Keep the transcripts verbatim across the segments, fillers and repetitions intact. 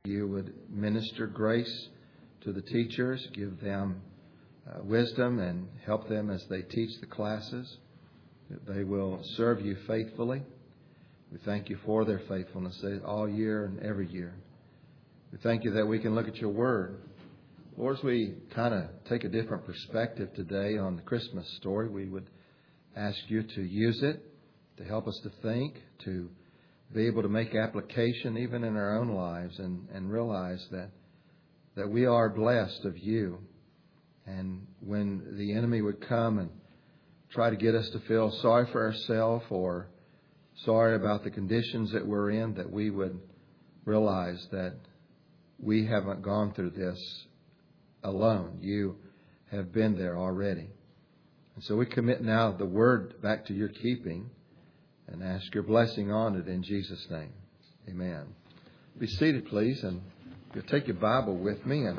You would minister grace to the teachers, give them uh, wisdom and help them as they teach the classes, that they will serve you faithfully. We thank you for their faithfulness all year and every year. We thank you that we can look at your word. Lord, as we kind of take a different perspective today on the Christmas story, we would ask you to use it to help us to think, to be able to make application even in our own lives and, and realize that that we are blessed of you. And when the enemy would come and try to get us to feel sorry for ourselves or sorry about the conditions that we're in, that we would realize that we haven't gone through this alone. You have been there already. And so we commit now the word back to your keeping and ask your blessing on it in Jesus' name. Amen. Be seated, please, and you'll take your Bible with me and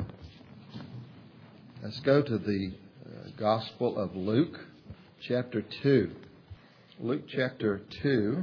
let's go to the uh, Gospel of Luke, chapter two. Luke chapter two,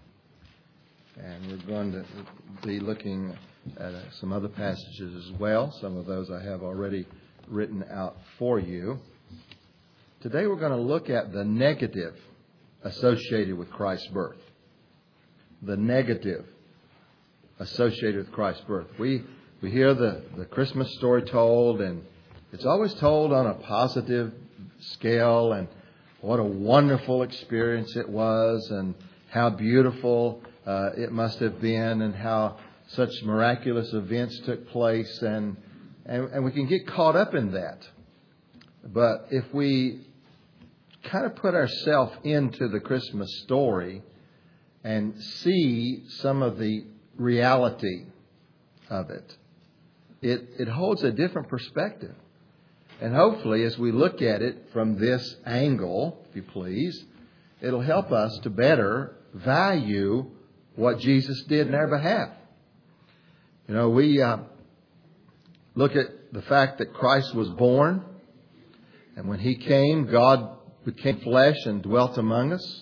and we're going to be looking at uh, some other passages as well. Some of those I have already written out for you. Today we're going to look at the negative associated with Christ's birth. The negative associated with Christ's birth. We we hear the, the Christmas story told, and it's always told on a positive scale, and what a wonderful experience it was, and how beautiful uh, it must have been, and how such miraculous events took place, and, and and we can get caught up in that. But if we kind of put ourselves into the Christmas story and see some of the reality of it, it, it holds a different perspective. And hopefully, as we look at it from this angle, if you please, it'll help us to better value what Jesus did in our behalf. You know, we uh, look at the fact that Christ was born, and when He came, God became flesh and dwelt among us.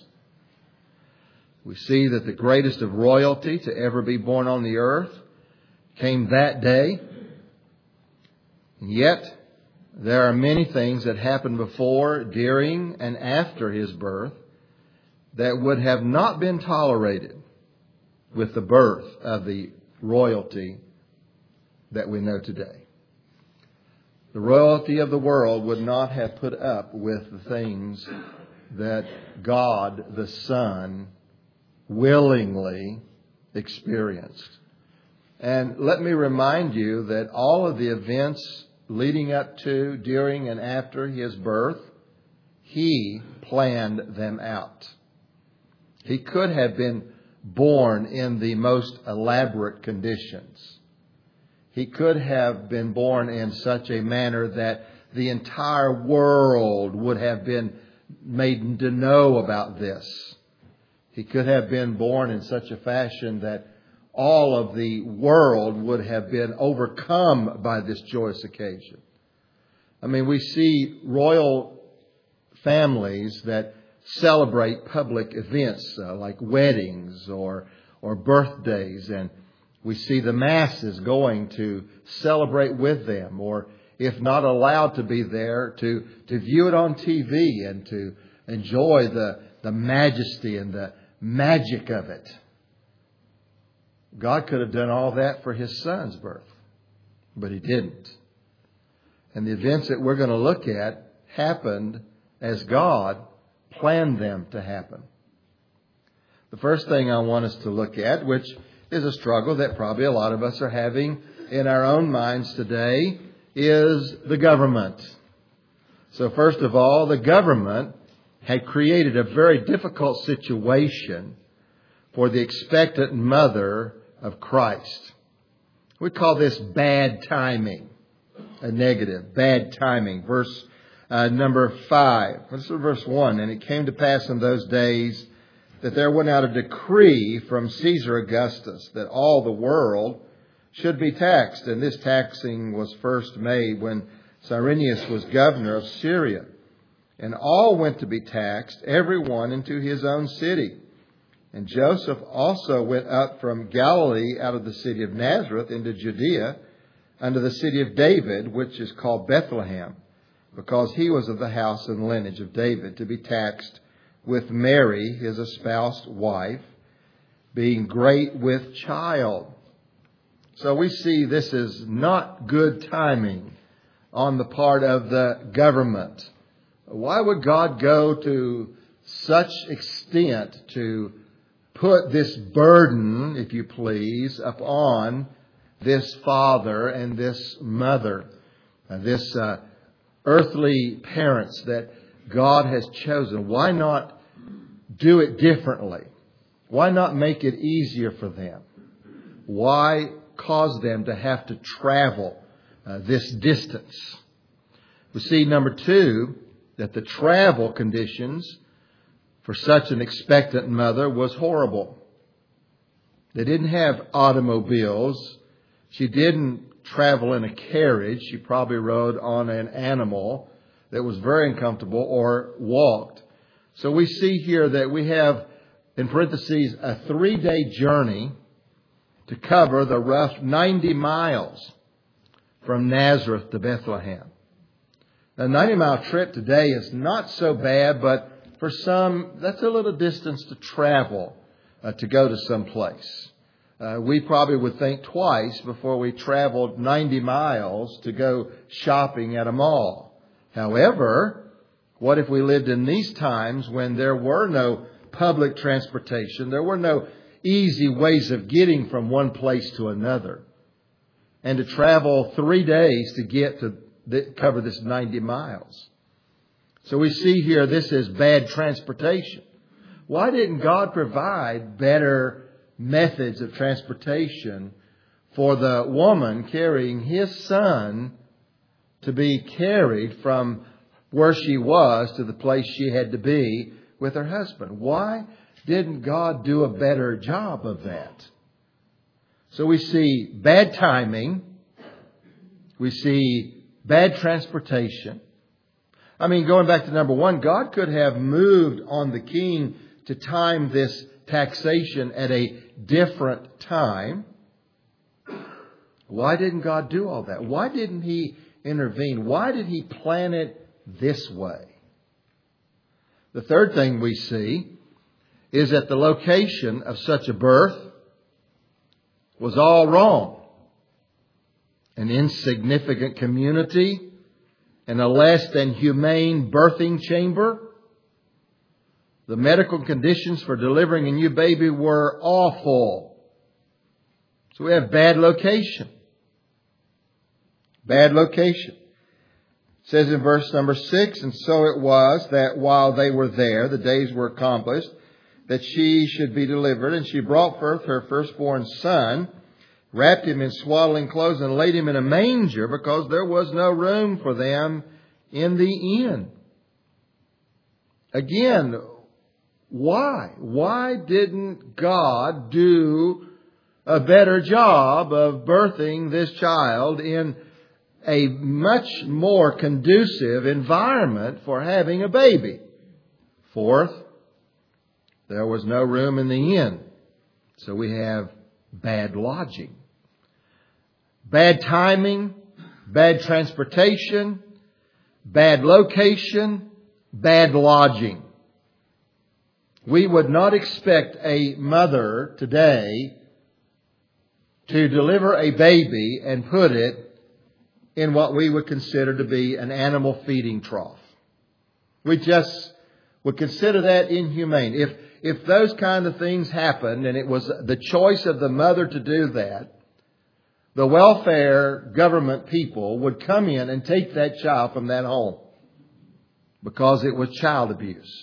We see that the greatest of royalty to ever be born on the earth came that day. And yet, there are many things that happened before, during, and after His birth that would have not been tolerated with the birth of the royalty that we know today. The royalty of the world would not have put up with the things that God the Son willingly experienced. And let me remind you that all of the events leading up to, during, and after His birth, He planned them out. He could have been born in the most elaborate conditions. He could have been born in such a manner that the entire world would have been made to know about this. He could have been born in such a fashion that all of the world would have been overcome by this joyous occasion. I mean, we see royal families that celebrate public events uh, like weddings or or birthdays, and we see the masses going to celebrate with them, or if not allowed to be there, to, to view it on T V and to enjoy the, the majesty and the magic of it. God could have done all that for His Son's birth, but He didn't. And the events that we're going to look at happened as God planned them to happen. The first thing I want us to look at, which is a struggle that probably a lot of us are having in our own minds today, is the government. So first of all, the government had created a very difficult situation for the expectant mother of Christ. We call this bad timing, a negative, bad timing. Verse uh, number five, this is verse one. And it came to pass in those days that there went out a decree from Caesar Augustus that all the world should be taxed. And this taxing was first made when Cyrenius was governor of Syria. And all went to be taxed, every one into his own city. And Joseph also went up from Galilee out of the city of Nazareth into Judea unto the city of David, which is called Bethlehem, because he was of the house and lineage of David, to be taxed with Mary, his espoused wife, being great with child. So we see this is not good timing on the part of the government. Why would God go to such extent to put this burden, if you please, upon this father and this mother, uh, this uh, earthly parents that God has chosen? Why not do it differently? Why not make it easier for them? Why cause them to have to travel uh, this distance? We see, number two, that the travel conditions for such an expectant mother was horrible. They didn't have automobiles. She didn't travel in a carriage. She probably rode on an animal that was very uncomfortable or walked. So we see here that we have, in parentheses, a three-day journey to cover the rough ninety miles from Nazareth to Bethlehem. A ninety-mile trip today is not so bad, but for some, that's a little distance to travel uh, to go to some place. Uh, we probably would think twice before we traveled ninety miles to go shopping at a mall. However, what if we lived in these times when there were no public transportation, there were no easy ways of getting from one place to another, and to travel three days to get to th- cover this ninety miles? So we see here this is bad transportation. Why didn't God provide better methods of transportation for the woman carrying his son to be carried from where she was to the place she had to be with her husband? Why didn't God do a better job of that? So we see bad timing. We see bad transportation. I mean, going back to number one, God could have moved on the king to time this taxation at a different time. Why didn't God do all that? Why didn't He intervene? Why did He plan it this way? The third thing we see is that the location of such a birth was all wrong. An insignificant community in a less than humane birthing chamber. The medical conditions for delivering a new baby were awful. So we have bad location. Bad location. It says in verse number six, and so it was that while they were there, the days were accomplished, that she should be delivered. And she brought forth her firstborn son, wrapped him in swaddling clothes, and laid him in a manger, because there was no room for them in the inn. Again, why? Why didn't God do a better job of birthing this child in a much more conducive environment for having a baby? Fourth, there was no room in the inn. So we have bad lodging. Bad timing, bad transportation, bad location, bad lodging. We would not expect a mother today to deliver a baby and put it in what we would consider to be an animal feeding trough. We just would consider that inhumane. If, if those kind of things happened and it was the choice of the mother to do that, the welfare government people would come in and take that child from that home because it was child abuse.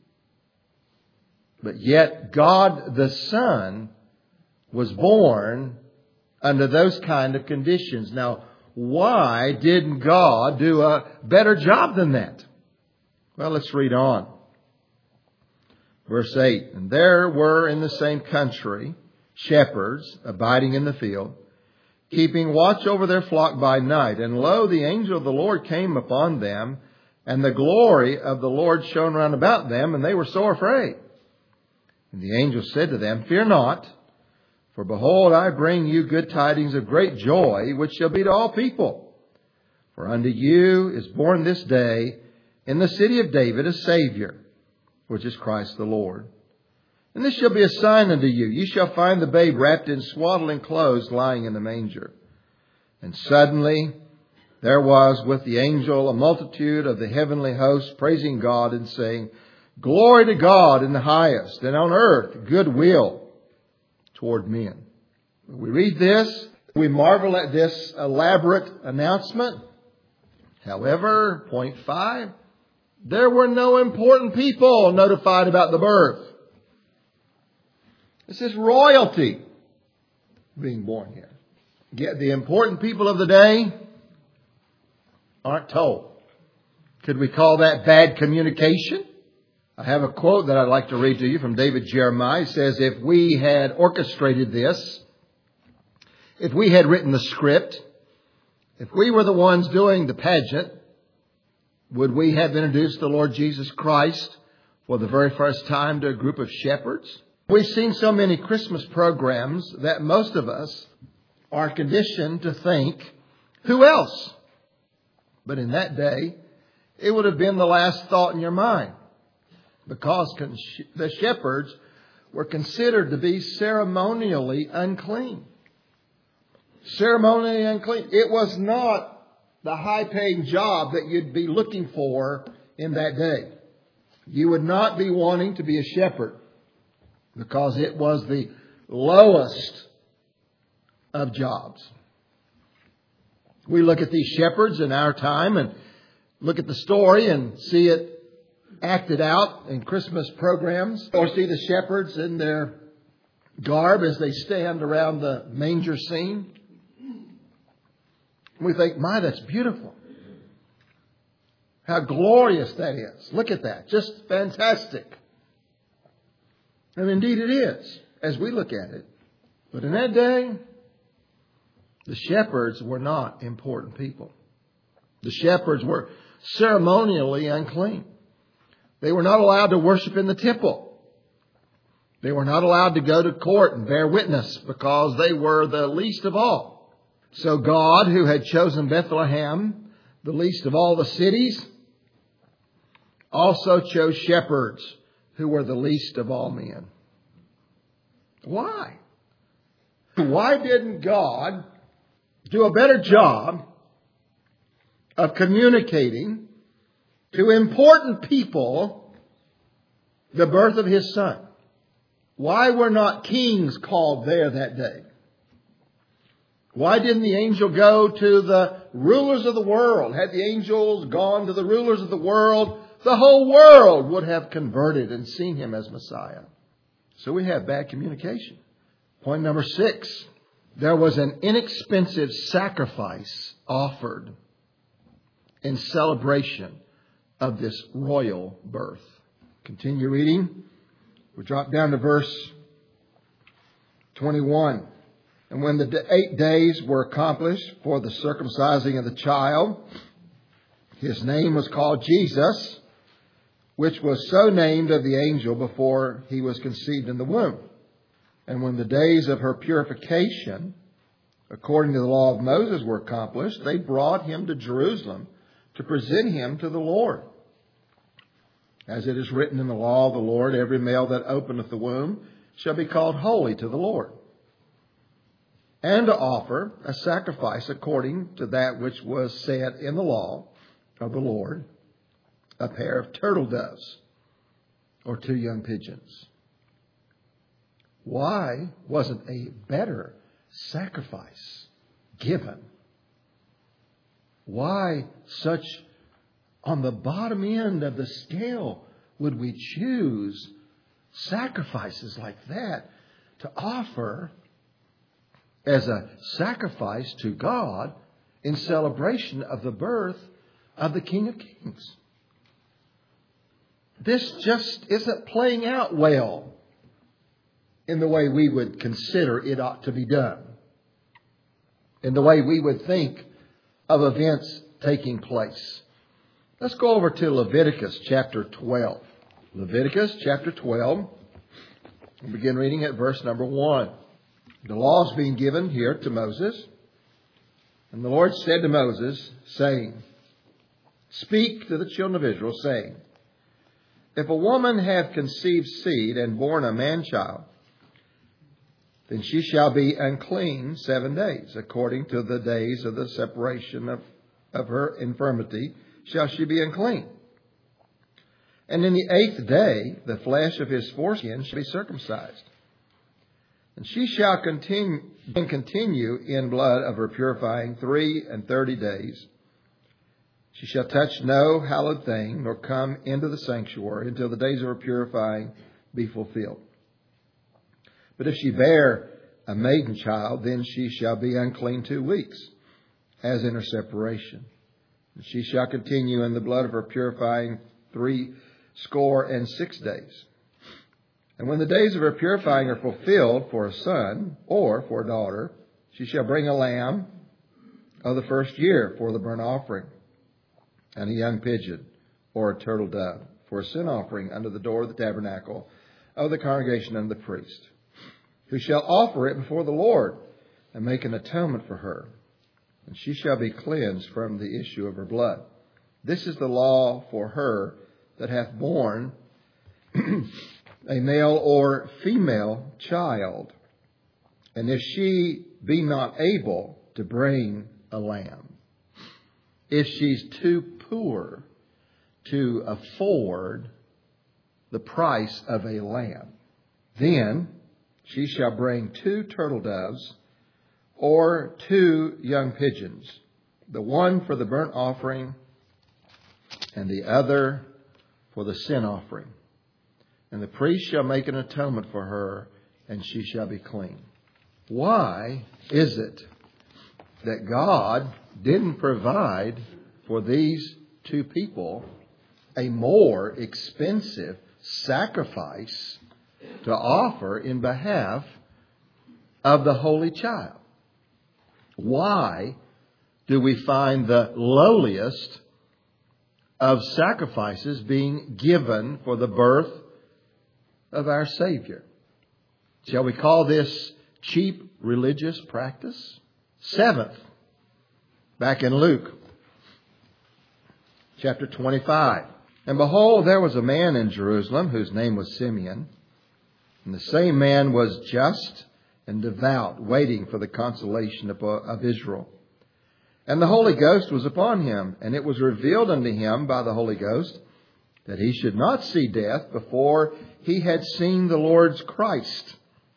But yet God the Son was born under those kind of conditions. Now, why didn't God do a better job than that? Well, let's read on. Verse eight, and there were in the same country shepherds abiding in the field, keeping watch over their flock by night. And lo, the angel of the Lord came upon them, and the glory of the Lord shone round about them, and they were sore afraid. And the angel said to them, Fear not, for behold, I bring you good tidings of great joy, which shall be to all people. For unto you is born this day in the city of David a Savior, which is Christ the Lord. And this shall be a sign unto you. You shall find the babe wrapped in swaddling clothes, lying in the manger. And suddenly there was with the angel a multitude of the heavenly hosts, praising God and saying, Glory to God in the highest, and on earth goodwill toward men. When we read this, we marvel at this elaborate announcement. However, point five, there were no important people notified about the birth. This is royalty being born here. Yet the important people of the day aren't told. Could we call that bad communication? I have a quote that I'd like to read to you from David Jeremiah. It says, if we had orchestrated this, if we had written the script, if we were the ones doing the pageant, would we have introduced the Lord Jesus Christ for the very first time to a group of shepherds? We've seen so many Christmas programs that most of us are conditioned to think, who else? But in that day, it would have been the last thought in your mind, because the shepherds were considered to be ceremonially unclean. Ceremonially unclean. It was not the high-paying job that you'd be looking for in that day. You would not be wanting to be a shepherd, because it was the lowest of jobs. We look at these shepherds in our time and look at the story and see it acted out in Christmas programs, or see the shepherds in their garb as they stand around the manger scene. We think, my, that's beautiful. How glorious that is. Look at that. Just fantastic. And indeed it is, as we look at it. But in that day, the shepherds were not important people. The shepherds were ceremonially unclean. They were not allowed to worship in the temple. They were not allowed to go to court and bear witness, because they were the least of all. So God, who had chosen Bethlehem, the least of all the cities, also chose shepherds who were the least of all men. Why? Why didn't God do a better job of communicating to important people the birth of His Son? Why were not kings called there that day? Why didn't the angel go to the rulers of the world? Had the angels gone to the rulers of the world, the whole world would have converted and seen Him as Messiah. So we have bad communication. Point number six. There was an inexpensive sacrifice offered in celebration of this royal birth. Continue reading. We drop down to verse twenty-one. And when the eight days were accomplished for the circumcising of the child, His name was called Jesus, which was so named of the angel before he was conceived in the womb. And when the days of her purification, according to the law of Moses, were accomplished, they brought him to Jerusalem to present him to the Lord. As it is written in the law of the Lord, every male that openeth the womb shall be called holy to the Lord. And to offer a sacrifice according to that which was said in the law of the Lord, a pair of turtle doves or two young pigeons. Why wasn't a better sacrifice given? Why such on the bottom end of the scale would we choose sacrifices like that to offer as a sacrifice to God in celebration of the birth of the King of Kings? This just isn't playing out well in the way we would consider it ought to be done, in the way we would think of events taking place. Let's go over to Leviticus chapter twelve. Leviticus chapter twelve. We'll begin reading at verse number one. The law is being given here to Moses. And the Lord said to Moses, saying, Speak to the children of Israel, saying, If a woman have conceived seed and born a man-child, then she shall be unclean seven days. According to the days of the separation of, of her infirmity shall she be unclean. And in the eighth day the flesh of his foreskin shall be circumcised. And she shall continue, continue in blood of her purifying three and thirty days. She shall touch no hallowed thing, nor come into the sanctuary until the days of her purifying be fulfilled. But if she bear a maiden child, then she shall be unclean two weeks, as in her separation. And she shall continue in the blood of her purifying three score and six days. And when the days of her purifying are fulfilled for a son or for a daughter, she shall bring a lamb of the first year for the burnt offering, and a young pigeon or a turtle dove for a sin offering under the door of the tabernacle of the congregation and the priest, who shall offer it before the Lord and make an atonement for her. And she shall be cleansed from the issue of her blood. This is the law for her that hath borne a male or female child, and if she be not able to bring a lamb, if she's too poor to afford the price of a lamb, then she shall bring two turtle doves or two young pigeons, the one for the burnt offering and the other for the sin offering. And the priest shall make an atonement for her, and she shall be clean. Why is it that God didn't provide for these two people a more expensive sacrifice to offer in behalf of the Holy Child? Why do we find the lowliest of sacrifices being given for the birth of our Savior? Shall we call this cheap religious practice? Seventh, back in Luke chapter twenty-five. And behold, there was a man in Jerusalem whose name was Simeon. And the same man was just and devout, waiting for the consolation of, of Israel. And the Holy Ghost was upon him, and it was revealed unto him by the Holy Ghost that he should not see death before he had seen the Lord's Christ.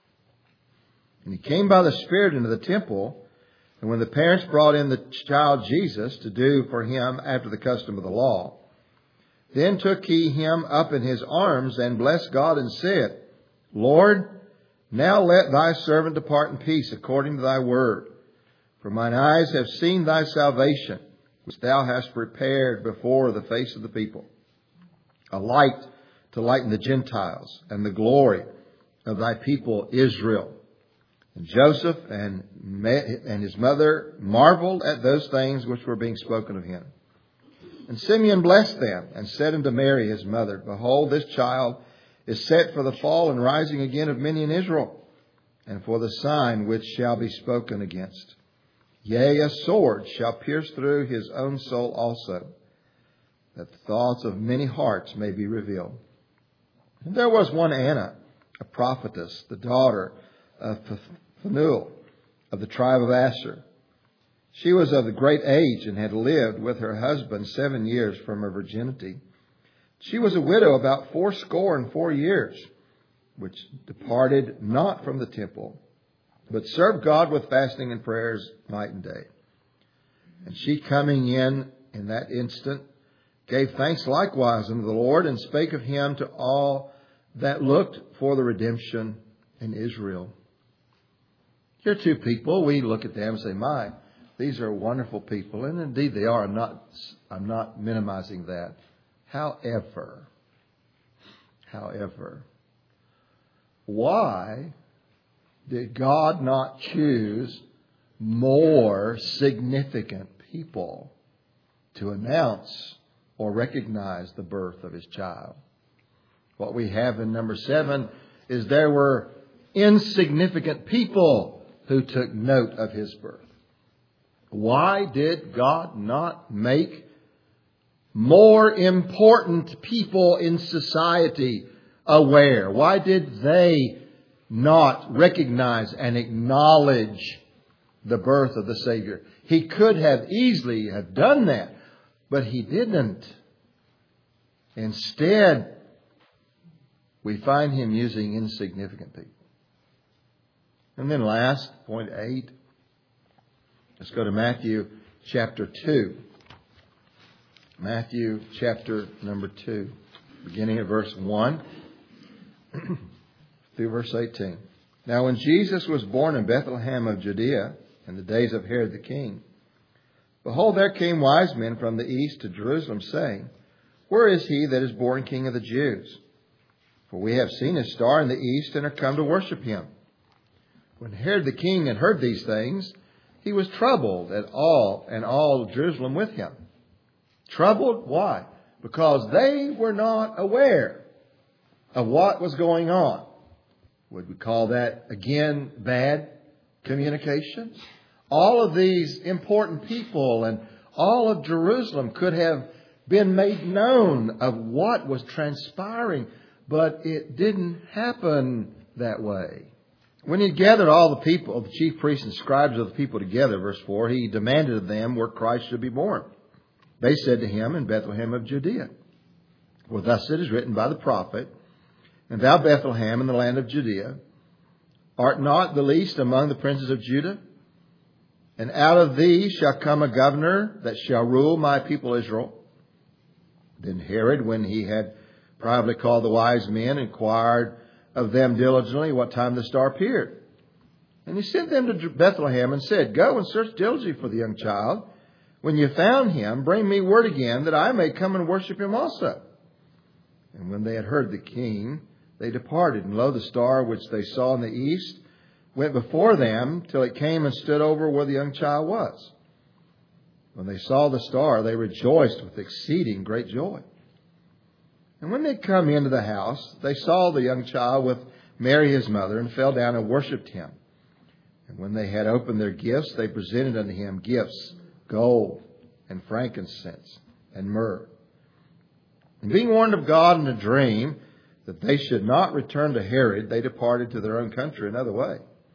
And he came by the Spirit into the temple, and when the parents brought in the child Jesus to do for him after the custom of the law, then took he him up in his arms and blessed God and said, Lord, now let thy servant depart in peace according to thy word. For mine eyes have seen thy salvation, which thou hast prepared before the face of the people, a light to lighten the Gentiles, and the glory of thy people Israel. And Joseph and, and his mother marveled at those things which were being spoken of him. And Simeon blessed them, and said unto Mary his mother, Behold, this child is set for the fall and rising again of many in Israel, and for the sign which shall be spoken against. Yea, a sword shall pierce through his own soul also, that the thoughts of many hearts may be revealed. And there was one Anna, a prophetess, the daughter of Phanuel, of the tribe of Asher. She was of the great age, and had lived with her husband seven years from her virginity. She was a widow about fourscore and four years, which departed not from the temple, but served God with fasting and prayers night and day. And she coming in in that instant gave thanks likewise unto the Lord, and spake of him to all that looked for the redemption in Israel. Here are two people. We look at them and say, my, these are wonderful people. And indeed they are. I'm not, I'm not minimizing that. However, however, why did God not choose more significant people to announce or recognize the birth of his child? What we have in number seven is there were insignificant people who took note of his birth. Why did God not make more important people in society aware? Why did they not recognize and acknowledge the birth of the Savior? He could have easily have done that, but he didn't. Instead, we find him using insignificant people. And then last, point eight. Let's go to Matthew chapter two. Matthew chapter number two, beginning at verse one through verse eighteen. Now when Jesus was born in Bethlehem of Judea, in the days of Herod the king, behold, there came wise men from the east to Jerusalem, saying, Where is he that is born King of the Jews? For we have seen his star in the east, and are come to worship him. When Herod the king had heard these things, he was troubled at all, and all Jerusalem with him. Troubled? Why? Because they were not aware of what was going on. Would we call that, again, bad communication? All of these important people and all of Jerusalem could have been made known of what was transpiring, but it didn't happen that way. When he gathered all the people, the chief priests and scribes of the people together, verse four, he demanded of them where Christ should be born. They said to him, In Bethlehem of Judea. For thus it is written by the prophet, And thou, Bethlehem, in the land of Judea, art not the least among the princes of Judah? And out of thee shall come a governor that shall rule my people Israel. Then Herod, when he had privately called the wise men, inquired of them diligently what time the star appeared. And he sent them to Bethlehem and said, Go and search diligently for the young child. When you found him, bring me word again, that I may come and worship him also. And when they had heard the king, they departed. And lo, the star which they saw in the east went before them till it came and stood over where the young child was. When they saw the star, they rejoiced with exceeding great joy. And when they come into the house, they saw the young child with Mary his mother, and fell down and worshipped him. And when they had opened their gifts, they presented unto him gifts, gold and frankincense and myrrh. And being warned of God in a dream that they should not return to Herod, they departed to their own country another way.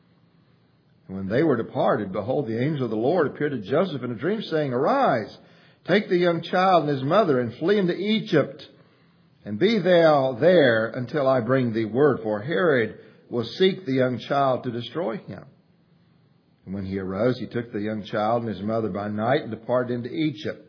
And when they were departed, behold, the angel of the Lord appeared to Joseph in a dream, saying, Arise, take the young child and his mother, and flee into Egypt, and be thou there until I bring thee word, for Herod will seek the young child to destroy him. And when he arose, he took the young child and his mother by night and departed into Egypt.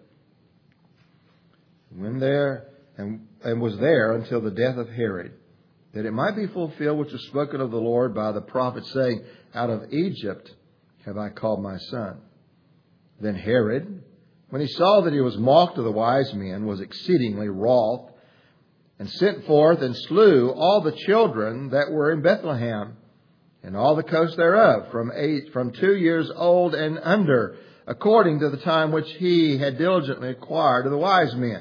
And when there and, and was there until the death of Herod, that it might be fulfilled which was spoken of the Lord by the prophet, saying, Out of Egypt have I called my son. Then Herod, when he saw that he was mocked of the wise men, was exceedingly wroth, and sent forth and slew all the children that were in Bethlehem, and all the coast thereof, from eight, from two years old and under, according to the time which he had diligently acquired of the wise men.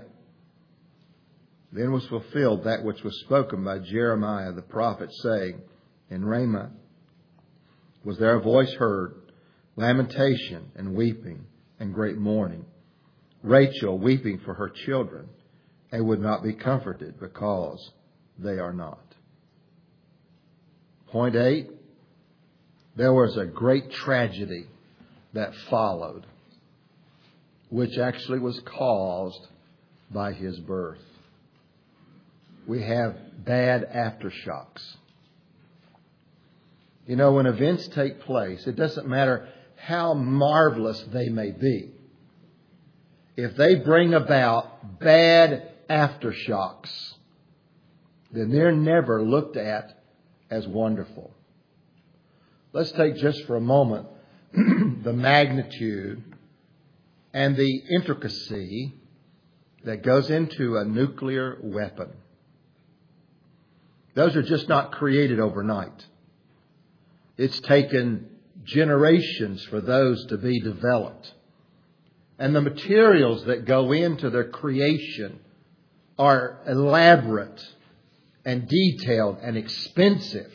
Then was fulfilled that which was spoken by Jeremiah the prophet, saying, In Ramah was there a voice heard, lamentation and weeping and great mourning, Rachel weeping for her children, and would not be comforted because they are not. Point eight, there was a great tragedy that followed, which actually was caused by his birth. We have bad aftershocks. You know, when events take place, it doesn't matter how marvelous they may be. If they bring about bad aftershocks, then they're never looked at as wonderful. Let's take just for a moment the magnitude and the intricacy that goes into a nuclear weapon. Those are just not created overnight. It's taken generations for those to be developed. And the materials that go into their creation are elaborate and detailed and expensive.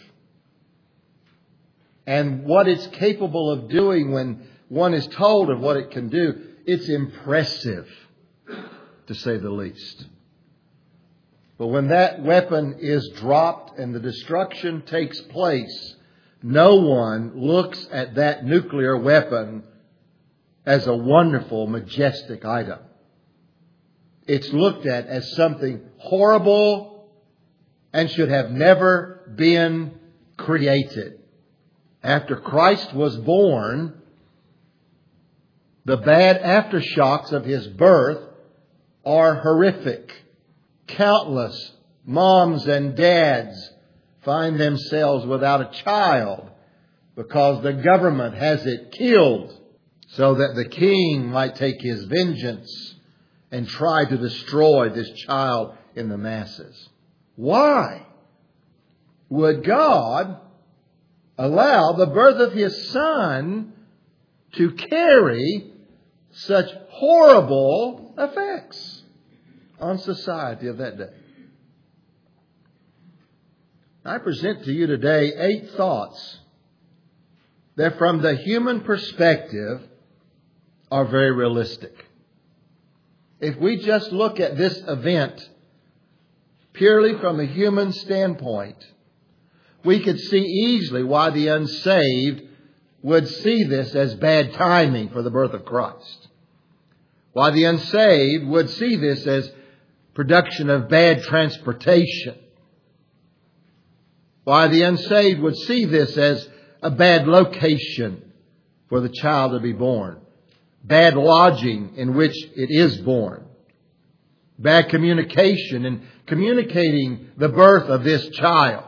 And what it's capable of doing when one is told of what it can do, it's impressive, to say the least. But when that weapon is dropped and the destruction takes place, no one looks at that nuclear weapon as a wonderful, majestic item. It's looked at as something horrible and should have never been created. After Christ was born, the bad aftershocks of His birth are horrific. Countless moms and dads find themselves without a child because the government has it killed so that the king might take his vengeance and try to destroy this child in the masses. Why would God allow the birth of His Son to carry such horrible effects on society of that day? I present to you today eight thoughts that from the human perspective are very realistic. If we just look at this event purely from a human standpoint, we could see easily why the unsaved would see this as bad timing for the birth of Christ. Why the unsaved would see this as production of bad transportation. Why the unsaved would see this as a bad location for the child to be born. Bad lodging in which it is born. Bad communication in communicating the birth of this child.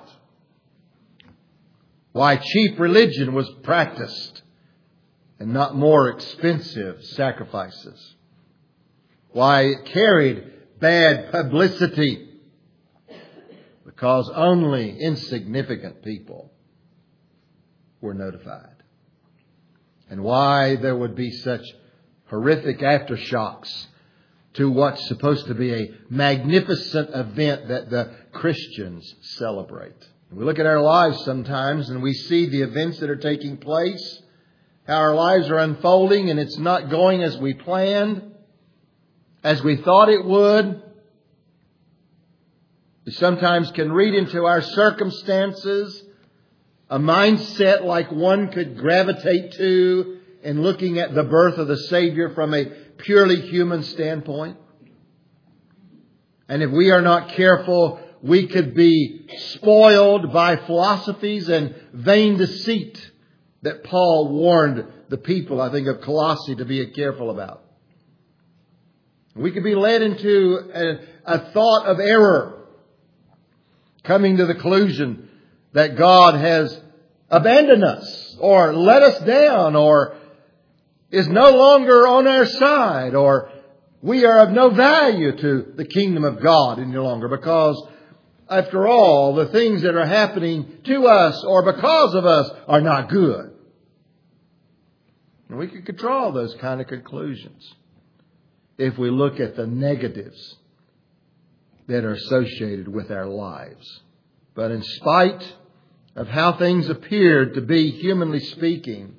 Why cheap religion was practiced and not more expensive sacrifices. Why it carried bad publicity because only insignificant people were notified. And why there would be such horrific aftershocks to what's supposed to be a magnificent event that the Christians celebrate. We look at our lives sometimes and we see the events that are taking place, how our lives are unfolding, and it's not going as we planned, as we thought it would. We sometimes can read into our circumstances a mindset like one could gravitate to in looking at the birth of the Savior from a purely human standpoint. And if we are not careful, we could be spoiled by philosophies and vain deceit that Paul warned the people, I think, of Colossae to be careful about. We could be led into a, a thought of error, coming to the conclusion that God has abandoned us or let us down or is no longer on our side or we are of no value to the kingdom of God any longer because, after all, the things that are happening to us or because of us are not good. And we could draw those kind of conclusions if we look at the negatives that are associated with our lives. But in spite of how things appeared to be, humanly speaking,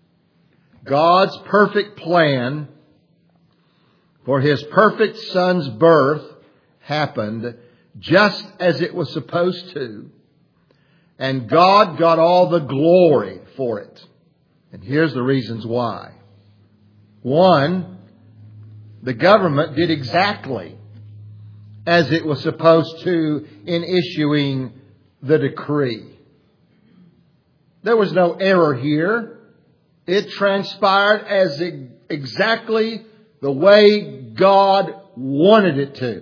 God's perfect plan for His perfect Son's birth happened just as it was supposed to. And God got all the glory for it. And here's the reasons why. One, the government did exactly as it was supposed to in issuing the decree. There was no error here. It transpired as exactly the way God wanted it to.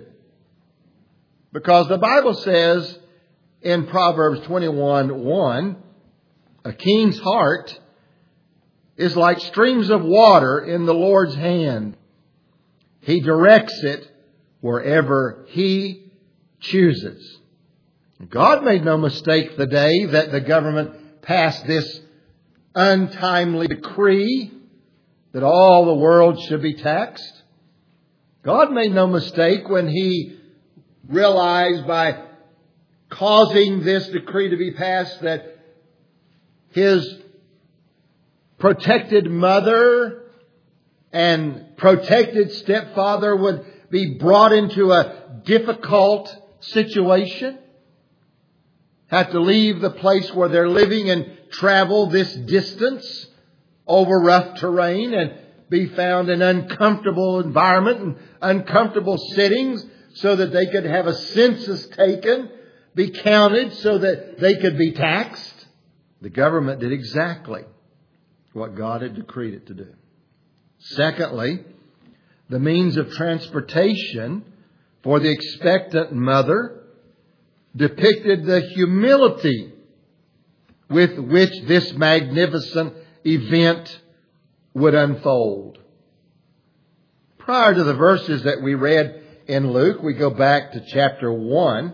Because the Bible says in Proverbs twenty-one one, a king's heart is like streams of water in the Lord's hand. He directs it wherever He chooses. God made no mistake the day that the government passed this untimely decree that all the world should be taxed. God made no mistake when He realized by causing this decree to be passed that his protected mother and protected stepfather would be brought into a difficult situation, have to leave the place where they're living and travel this distance over rough terrain and be found in uncomfortable environment and uncomfortable settings so that they could have a census taken, be counted so that they could be taxed. The government did exactly what God had decreed it to do. Secondly, the means of transportation for the expectant mother depicted the humility with which this magnificent event would unfold. Prior to the verses that we read in Luke, we go back to chapter one,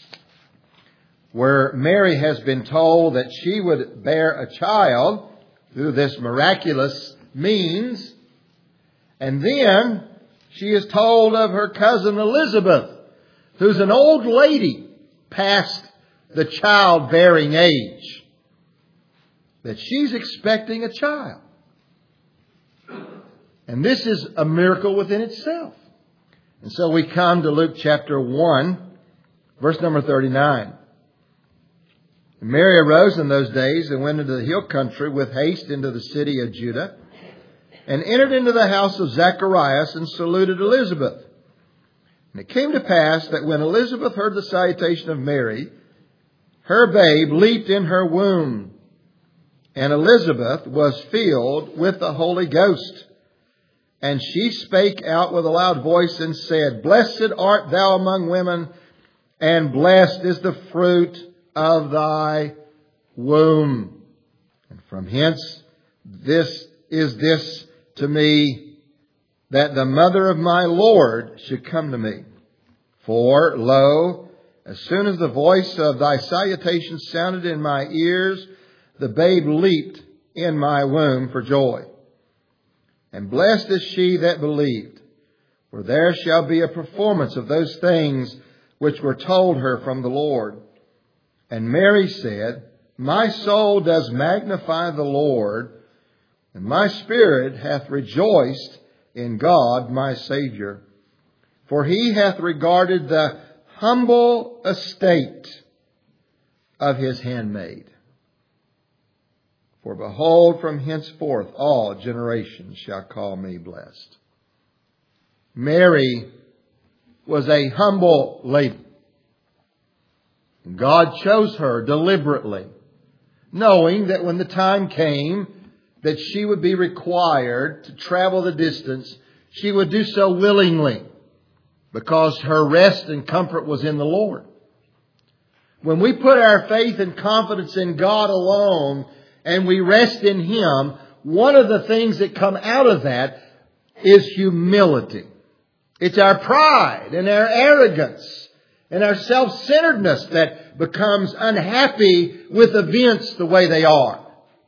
where Mary has been told that she would bear a child through this miraculous means. And then she is told of her cousin Elizabeth, who's an old lady past the childbearing age, that she's expecting a child. And this is a miracle within itself. And so we come to Luke chapter one, verse number thirty-nine. Mary arose in those days and went into the hill country with haste into the city of Judah, and entered into the house of Zacharias and saluted Elizabeth. And it came to pass that when Elizabeth heard the salutation of Mary, her babe leaped in her womb, and Elizabeth was filled with the Holy Ghost. And she spake out with a loud voice and said, Blessed art thou among women, and blessed is the fruit of thy womb. And from hence this is this to me, that the mother of my Lord should come to me. For, lo, as soon as the voice of thy salutation sounded in my ears, the babe leaped in my womb for joy. And blessed is she that believed, for there shall be a performance of those things which were told her from the Lord. And Mary said, My soul does magnify the Lord, and my spirit hath rejoiced in God my Saviour. For he hath regarded the humble estate of his handmaid. For behold, from henceforth all generations shall call me blessed. Mary was a humble lady. God chose her deliberately, knowing that when the time came that she would be required to travel the distance, she would do so willingly, because her rest and comfort was in the Lord. When we put our faith and confidence in God alone and we rest in Him, one of the things that come out of that is humility. It's our pride and our arrogance and our self-centeredness that becomes unhappy with events the way they are.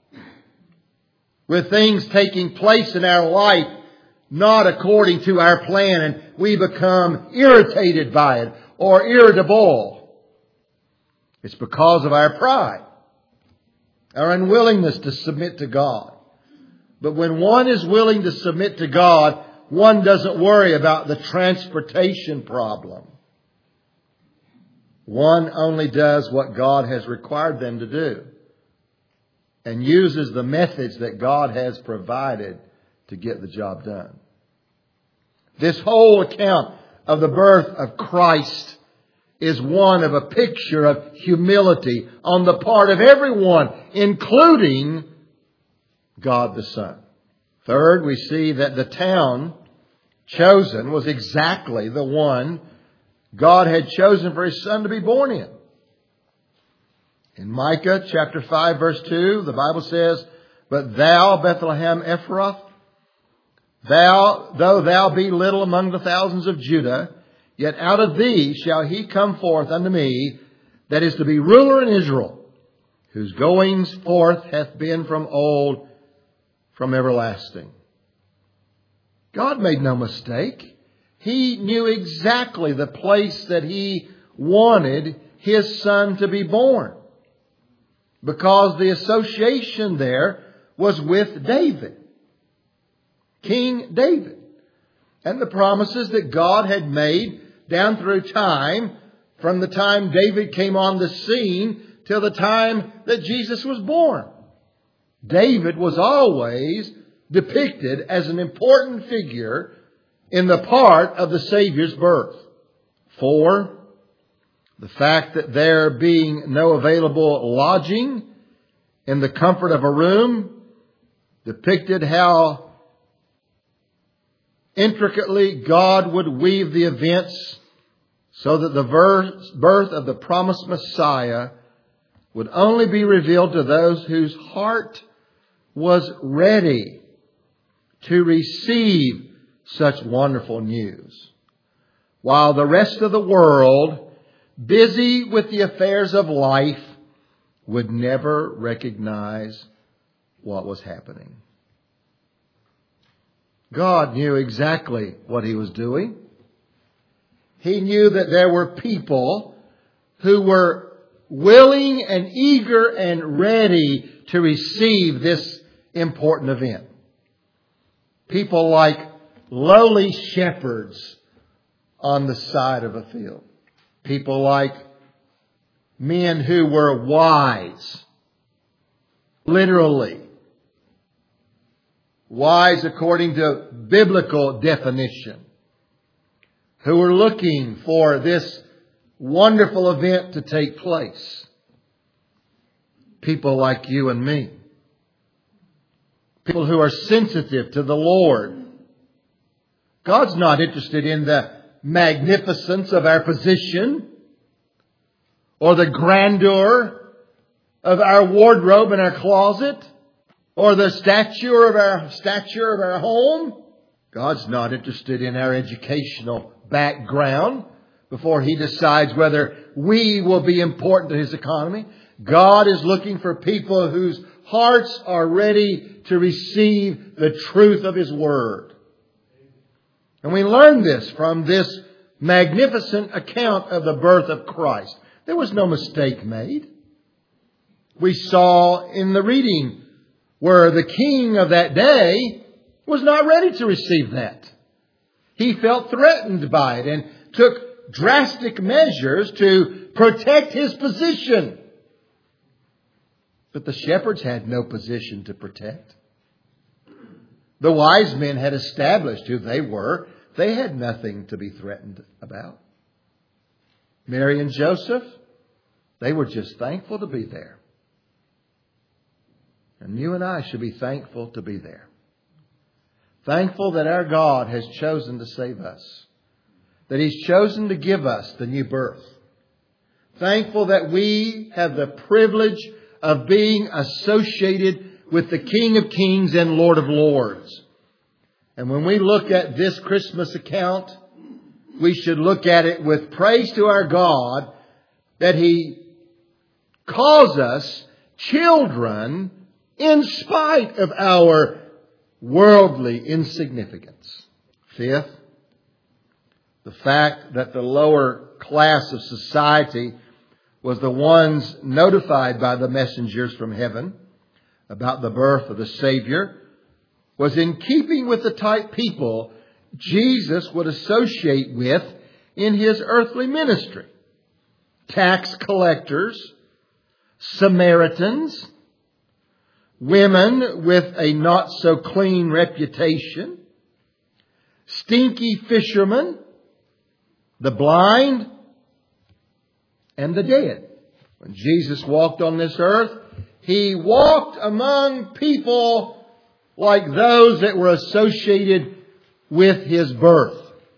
With things taking place in our life not according to our plan, and we become irritated by it or irritable. It's because of our pride, our unwillingness to submit to God. But when one is willing to submit to God, one doesn't worry about the transportation problem. One only does what God has required them to do and uses the methods that God has provided to get the job done. This whole account of the birth of Christ is one of a picture of humility on the part of everyone, including God the Son. Third, we see that the town chosen was exactly the one God had chosen for His Son to be born in. In Micah chapter five verse two, the Bible says, But thou, Bethlehem Ephrath, thou, though thou be little among the thousands of Judah, yet out of thee shall he come forth unto me, that is to be ruler in Israel, whose goings forth hath been from old, from everlasting. God made no mistake. He knew exactly the place that He wanted His Son to be born. Because the association there was with David. King David. And the promises that God had made down through time, from the time David came on the scene till the time that Jesus was born. David was always depicted as an important figure in the part of the Savior's birth. Four, the fact that there being no available lodging in the comfort of a room depicted how intricately God would weave the events so that the birth of the promised Messiah would only be revealed to those whose heart was ready to receive such wonderful news. While the rest of the world, busy with the affairs of life, would never recognize what was happening. God knew exactly what He was doing. He knew that there were people who were willing and eager and ready to receive this important event. People like lowly shepherds on the side of a field. People like men who were wise. Literally. Wise according to biblical definition. Who were looking for this wonderful event to take place. People like you and me. People who are sensitive to the Lord. God's not interested in the magnificence of our position or the grandeur of our wardrobe and our closet or the stature of our stature of our home. God's not interested in our educational background before He decides whether we will be important to His economy. God is looking for people whose hearts are ready to receive the truth of His Word. And we learn this from this magnificent account of the birth of Christ. There was no mistake made. We saw in the reading where the king of that day was not ready to receive that. He felt threatened by it and took drastic measures to protect his position. But the shepherds had no position to protect. The wise men had established who they were. They had nothing to be threatened about. Mary and Joseph, they were just thankful to be there. And you and I should be thankful to be there. Thankful that our God has chosen to save us. That He's chosen to give us the new birth. Thankful that we have the privilege of being associated with the King of Kings and Lord of Lords. And when we look at this Christmas account, we should look at it with praise to our God that He calls us children in spite of our worldly insignificance. Fifth, the fact that the lower class of society was the ones notified by the messengers from heaven about the birth of the Savior was in keeping with the type people Jesus would associate with in His earthly ministry. Tax collectors, Samaritans, women with a not so clean reputation, stinky fishermen, the blind, and the dead. When Jesus walked on this earth, He walked among people like those that were associated with His birth.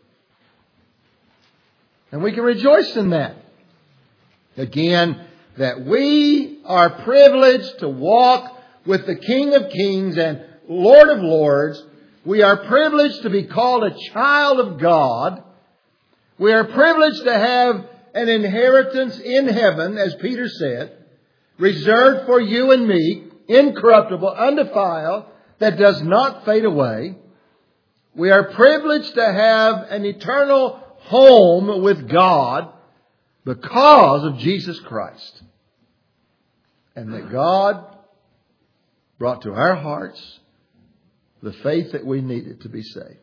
And we can rejoice in that. Again, that we are privileged to walk with the King of Kings and Lord of Lords. We are privileged to be called a child of God. We are privileged to have an inheritance in heaven, as Peter said, reserved for you and me, incorruptible, undefiled, that does not fade away. We are privileged to have an eternal home with God, because of Jesus Christ. And that God brought to our hearts the faith that we needed to be saved.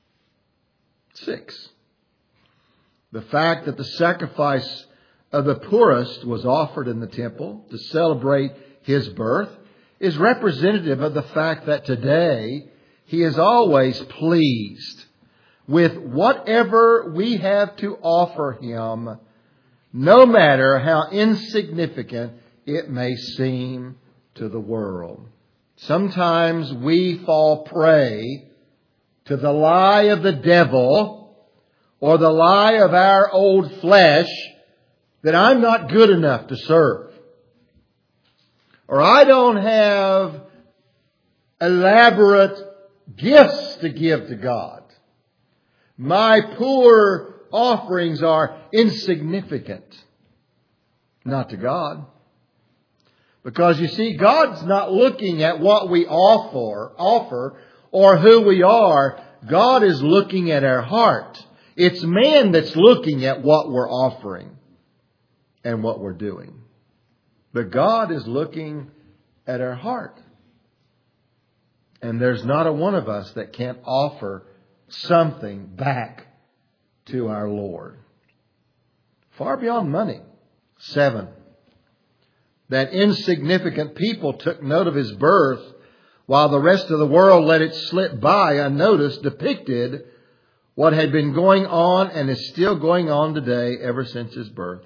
Six, the fact that the sacrifice of the poorest was offered in the temple to celebrate His birth is representative of the fact that today He is always pleased with whatever we have to offer Him, no matter how insignificant it may seem to the world. Sometimes we fall prey to the lie of the devil or the lie of our old flesh that I'm not good enough to serve. Or I don't have elaborate gifts to give to God. My poor offerings are insignificant. Not to God. Because you see, God's not looking at what we offer, offer or who we are. God is looking at our heart. It's man that's looking at what we're offering and what we're doing. But God is looking at our heart. And there's not a one of us that can't offer something back to our Lord. Far beyond money. Seven, that insignificant people took note of His birth while the rest of the world let it slip by unnoticed, depicted what had been going on and is still going on today ever since His birth.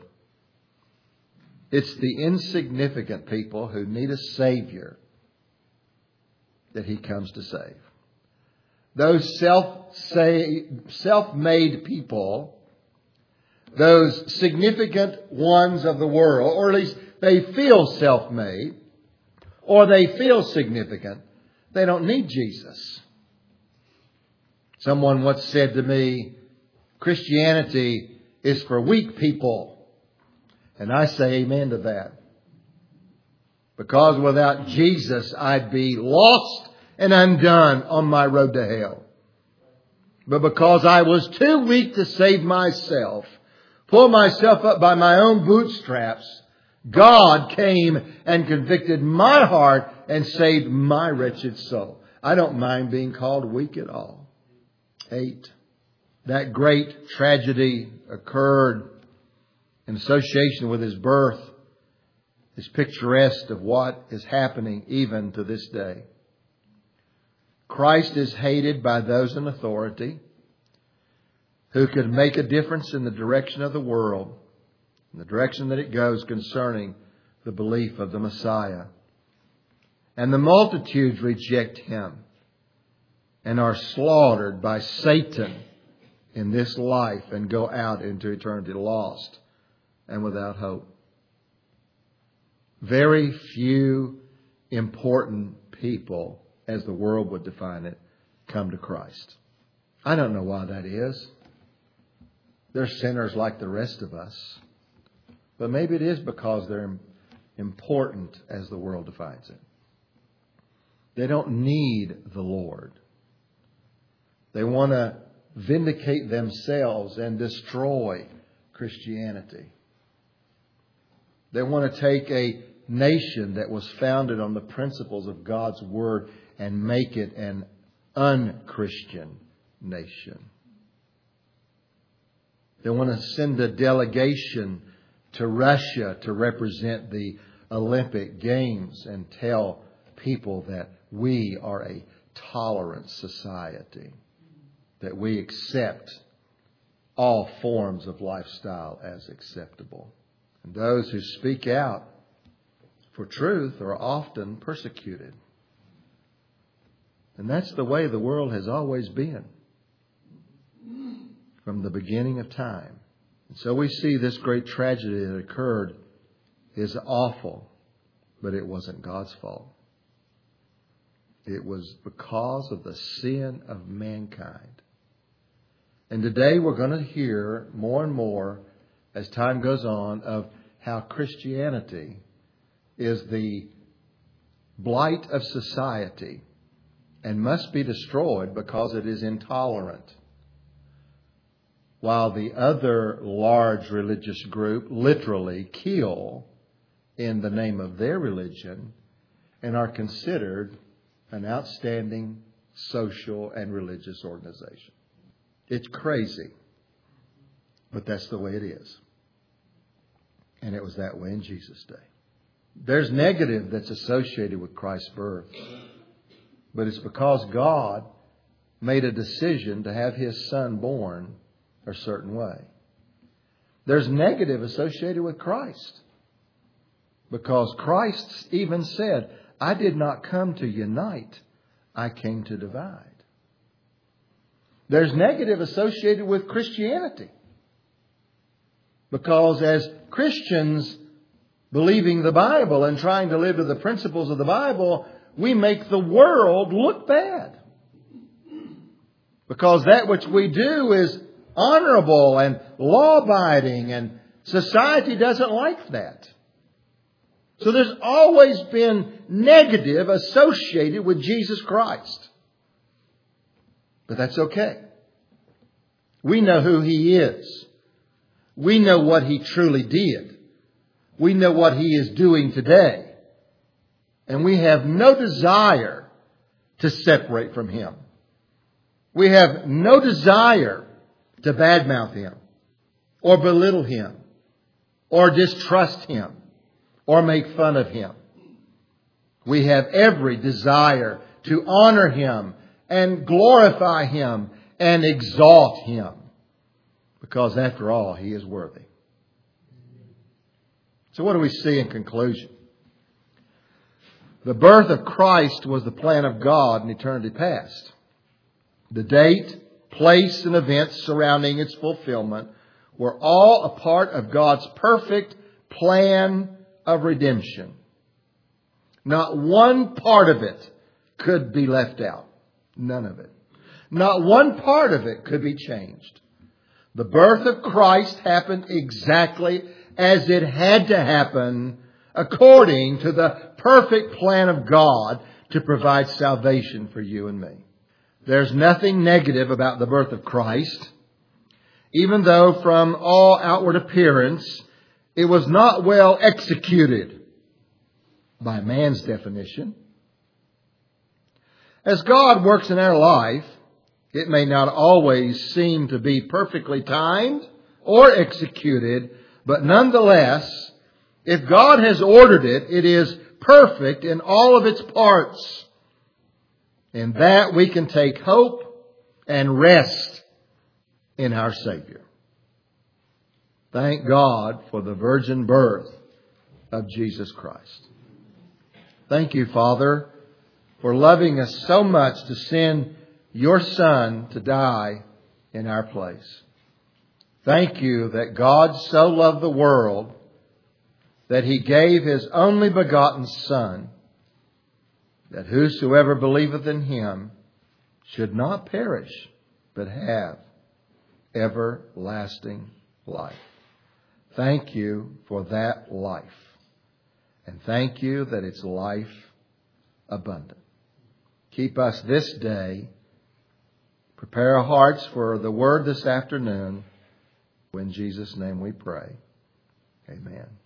It's the insignificant people who need a Savior that He comes to save. Those self self-made people, those significant ones of the world, or at least they feel self-made, or they feel significant, they don't need Jesus. Someone once said to me, Christianity is for weak people. And I say amen to that. Because without Jesus, I'd be lost and undone on my road to hell. But because I was too weak to save myself, pull myself up by my own bootstraps, God came and convicted my heart and saved my wretched soul. I don't mind being called weak at all. Eight, that great tragedy occurred in association with His birth is picturesque of what is happening even to this day. Christ is hated by those in authority who could make a difference in the direction of the world, in the direction that it goes concerning the belief of the Messiah. And the multitudes reject Him and are slaughtered by Satan in this life and go out into eternity lost and without hope. Very few important people, as the world would define it, come to Christ. I don't know why that is. They're sinners like the rest of us. But maybe it is because they're important as the world defines it. They don't need the Lord. They want to vindicate themselves and destroy Christianity. They want to take a nation that was founded on the principles of God's Word and make it an unchristian nation. They want to send a delegation to Russia to represent the Olympic Games and tell people that we are a tolerant society, that we accept all forms of lifestyle as acceptable. And those who speak out for truth are often persecuted. And that's the way the world has always been from the beginning of time. And so we see this great tragedy that occurred is awful, but it wasn't God's fault. It was because of the sin of mankind. And today we're going to hear more and more as time goes on of how Christianity is the blight of society and must be destroyed because it is intolerant. while the other large religious group literally kill in the name of their religion and are considered an outstanding social and religious organization. It's crazy, but that's the way it is. And it was that way in Jesus' day. There's negative that's associated with Christ's birth, but it's because God made a decision to have His Son born a certain way. There's negative associated with Christ, because Christ even said, I did not come to unite, I came to divide. There's negative associated with Christianity, because as Christians believing the Bible and trying to live to the principles of the Bible, we make the world look bad. Because that which we do is honorable and law-abiding, and society doesn't like that. So there's always been negative associated with Jesus Christ. But that's okay. We know who He is. We know what He truly did. We know what He is doing today. And we have no desire to separate from Him. We have no desire to badmouth Him, or belittle Him, or distrust Him, or make fun of Him. We have every desire to honor Him and glorify Him and exalt Him, because after all, He is worthy. So what do we see in conclusion? The birth of Christ was the plan of God in eternity past. The date, place, and events surrounding its fulfillment were all a part of God's perfect plan of redemption. Not one part of it could be left out. None of it. Not one part of it could be changed. The birth of Christ happened exactly as it had to happen, according to the perfect plan of God to provide salvation for you and me. There's nothing negative about the birth of Christ, even though from all outward appearance it was not well executed by man's definition. As God works in our life, it may not always seem to be perfectly timed or executed, but nonetheless, if God has ordered it, it is perfect in all of its parts. In that we can take hope and rest in our Savior. Thank God for the virgin birth of Jesus Christ. Thank you, Father, for loving us so much to send your Son to die in our place. Thank you that God so loved the world that He gave His only begotten Son, that whosoever believeth in Him should not perish, but have everlasting life. Thank you for that life. And thank you that it's life abundant. Keep us this day. Prepare our hearts for the Word this afternoon. In Jesus' name we pray. Amen.